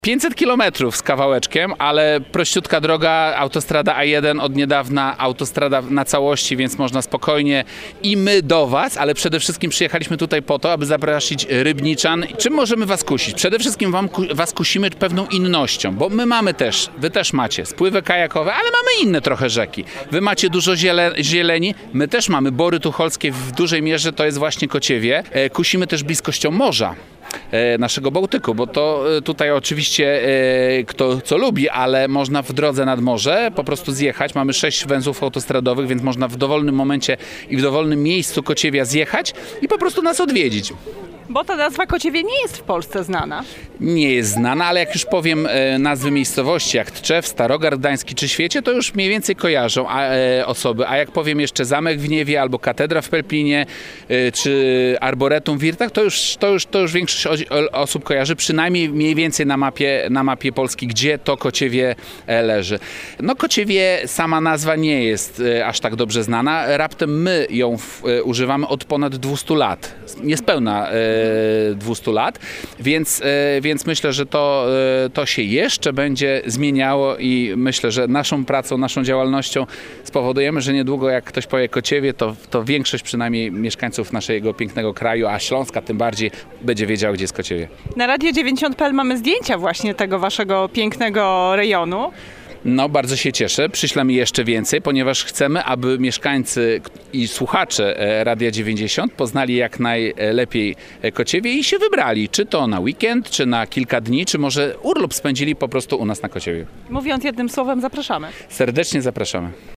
500 kilometrów z kawałeczkiem, ale prościutka droga, autostrada A1 od niedawna, autostrada na całości, więc można spokojnie i my do Was, ale przede wszystkim przyjechaliśmy tutaj po to, aby zaprosić rybniczan. Czym możemy Was kusić? Przede wszystkim Was kusimy pewną innością, bo my mamy też, Wy też macie spływy kajakowe, ale mamy inne trochę rzeki. Wy macie dużo zieleni, my też mamy Bory Tucholskie, w dużej mierze to jest właśnie Kociewie. Kusimy też bliskością morza naszego Bałtyku, bo to tutaj oczywiście kto co lubi, ale można w drodze nad morze po prostu zjechać. Mamy 6 węzłów autostradowych, więc można w dowolnym momencie i w dowolnym miejscu Kociewia zjechać i po prostu nas odwiedzić. Bo ta nazwa Kociewie nie jest w Polsce znana. Nie jest znana, ale jak już powiem nazwy miejscowości, jak Tczew, Starogard Gdański czy Świecie, to już mniej więcej kojarzą osoby. A jak powiem jeszcze Zamek w Gniewie, albo Katedra w Pelplinie, czy Arboretum w Wirtach, to już większość osób kojarzy, przynajmniej mniej więcej na mapie Polski, gdzie to Kociewie leży. No Kociewie, sama nazwa nie jest aż tak dobrze znana. Raptem my ją używamy od ponad 200 lat. Niespełna 200 lat, więc myślę, że to się jeszcze będzie zmieniało i myślę, że naszą pracą, naszą działalnością spowodujemy, że niedługo jak ktoś powie Kociewie, to większość przynajmniej mieszkańców naszego pięknego kraju, a Śląska tym bardziej, będzie wiedziała, gdzie jest Kociewie. Na Radio 90.pl mamy zdjęcia właśnie tego waszego pięknego rejonu. No, bardzo się cieszę. Przyślemy jeszcze więcej, ponieważ chcemy, aby mieszkańcy i słuchacze Radia 90 poznali jak najlepiej Kociewie i się wybrali. Czy to na weekend, czy na kilka dni, czy może urlop spędzili po prostu u nas na Kociewie. Mówiąc jednym słowem, zapraszamy. Serdecznie zapraszamy.